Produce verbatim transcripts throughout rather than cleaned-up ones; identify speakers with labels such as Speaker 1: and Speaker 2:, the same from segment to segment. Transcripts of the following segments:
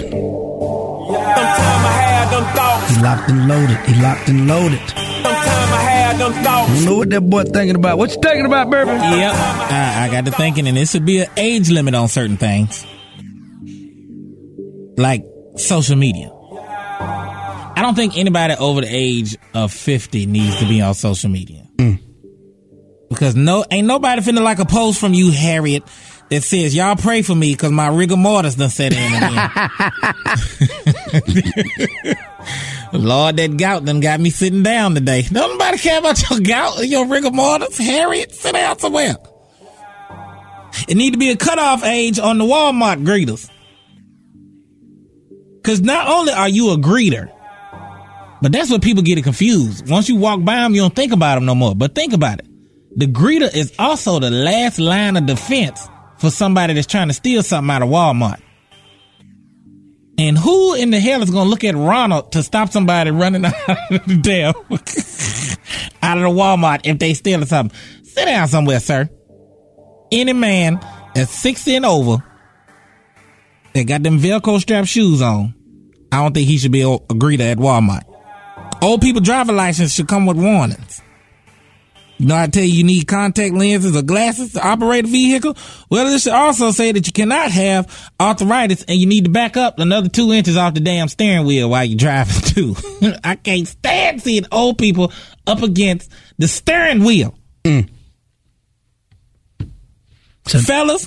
Speaker 1: Sometime I had them thoughts.
Speaker 2: He locked and loaded. He locked and loaded.
Speaker 1: Sometime I had them thoughts.
Speaker 2: I don't know what that boy thinking about. What you thinking about, baby?
Speaker 3: Yep. I, I got to thinking, and there should be an age limit on certain things. Like social media. I don't think anybody over the age of fifty needs to be on social media.
Speaker 2: Mm.
Speaker 3: Because no, ain't nobody finna like a post from you, Harriet, that says, y'all pray for me because my rigor mortis done set in again. Lord, that gout done got me sitting down today. Don't nobody care about your gout or your rigor mortis. Harriet, sit down somewhere. It need to be a cutoff age on the Walmart greeters. Because not only are you a greeter, but that's what people get it confused. Once you walk by them, you don't think about them no more. But think about it. The greeter is also the last line of defense for somebody that's trying to steal something out of Walmart. And who in the hell is going to look at Ronald to stop somebody running out of the damn out of the Walmart if they stealing something? Sit down somewhere, sir. Any man that's sixty and over that got them Velcro strap shoes on, I don't think he should be a greeter at Walmart. Old people driver license should come with warnings. You know, I tell you, you need contact lenses or glasses to operate a vehicle. Well, it should also say that you cannot have arthritis and you need to back up another two inches off the damn steering wheel while you're driving too. I can't stand seeing old people up against the steering wheel.
Speaker 2: Mm.
Speaker 3: So, fellas,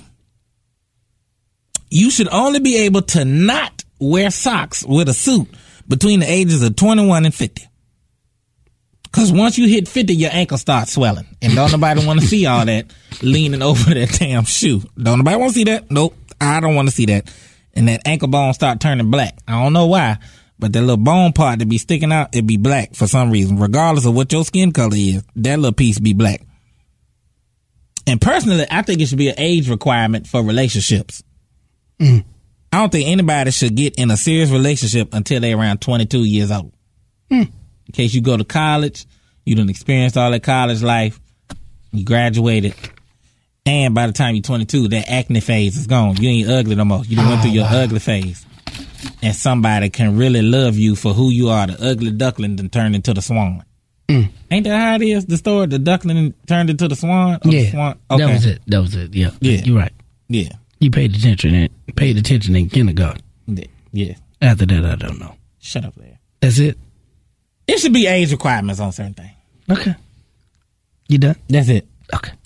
Speaker 3: you should only be able to not wear socks with a suit between the ages of twenty-one and fifty. Because once you hit fifty, your ankle starts swelling. And don't nobody want to see all that leaning over that damn shoe. Don't nobody want to see that? Nope. I don't want to see that. And that ankle bone start turning black. I don't know why, but that little bone part that be sticking out, it be black for some reason. Regardless of what your skin color is, that little piece be black. And personally, I think it should be an age requirement for relationships.
Speaker 2: Mm.
Speaker 3: I don't think anybody should get in a serious relationship until they're around twenty-two years old.
Speaker 2: Mm.
Speaker 3: In case you go to college, you done experienced all that college life, you graduated, and by the time you're twenty-two, that acne phase is gone. You ain't ugly no more. You done went through your
Speaker 2: wow.
Speaker 3: ugly phase. And somebody can really love you for who you are. The ugly duckling done turned into the swan.
Speaker 2: Mm.
Speaker 3: Ain't that how it is? The story, the duckling turned into the swan? Or
Speaker 2: Yeah,
Speaker 3: the swan? Okay.
Speaker 2: that was it. That was it. Yeah,
Speaker 3: Yeah.
Speaker 2: You're right.
Speaker 3: Yeah.
Speaker 2: You paid attention. In, paid attention in kindergarten.
Speaker 3: Yeah.
Speaker 2: After that, I don't know.
Speaker 3: Shut up there.
Speaker 2: That's it.
Speaker 3: It should be age requirements on certain things.
Speaker 2: Okay. You done?
Speaker 3: That's it.
Speaker 2: Okay.